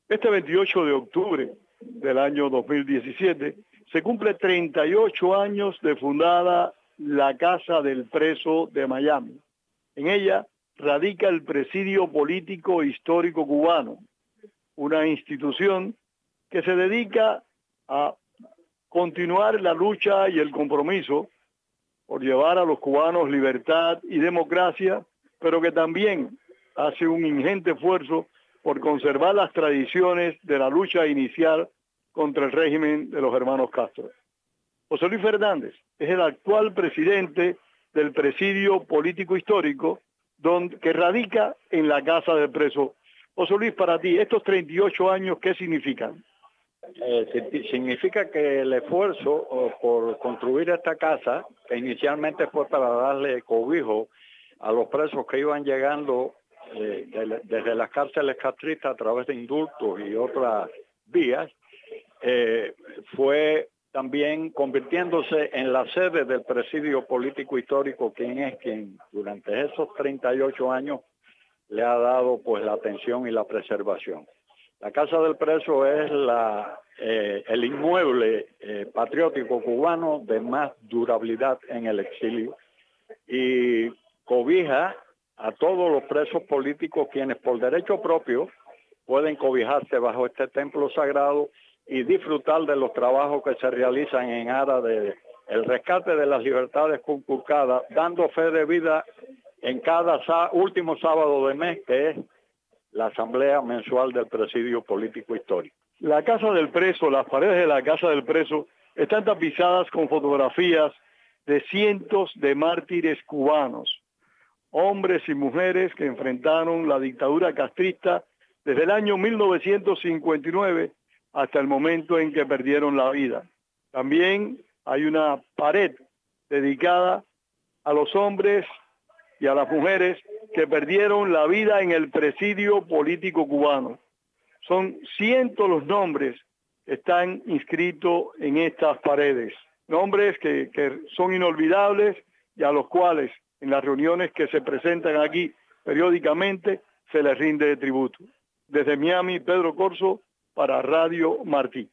Este 28 de octubre del año 2017 se cumple 38 años de fundada la Casa del Preso de Miami. En ella radica el Presidio Político Histórico Cubano, una institución que se dedica a continuar la lucha y el compromiso por llevar a los cubanos libertad y democracia, pero que también hace un ingente esfuerzo por conservar las tradiciones de la lucha inicial contra el régimen de los hermanos Castro. José Luis Fernández es el actual presidente del Presidio Político Histórico, que radica en la Casa del Preso. José Luis, para ti, estos 38 años, ¿qué significan? Significa que el esfuerzo por construir esta casa, que inicialmente fue para darle cobijo a los presos que iban llegando desde las cárceles castristas a través de indultos y otras vías, fue también convirtiéndose en la sede del Presidio Político Histórico, quien durante esos 38 años le ha dado pues la atención y la preservación. La Casa del Preso es el inmueble patriótico cubano de más durabilidad en el exilio y cobija a todos los presos políticos quienes por derecho propio pueden cobijarse bajo este templo sagrado y disfrutar de los trabajos que se realizan en aras de el rescate de las libertades conculcadas, dando fe de vida en cada último sábado de mes, que es la asamblea mensual del Presidio Político Histórico. La Casa del Preso, las paredes de la Casa del Preso están tapizadas con fotografías de cientos de mártires cubanos, hombres y mujeres que enfrentaron la dictadura castrista desde el año 1959 hasta el momento en que perdieron la vida. También hay una pared dedicada a los hombres y a las mujeres que perdieron la vida en el Presidio Político Cubano. Son cientos los nombres que están inscritos en estas paredes, nombres que son inolvidables y a los cuales en las reuniones que se presentan aquí periódicamente se les rinde tributo. Desde Miami, Pedro Corzo, para Radio Martí.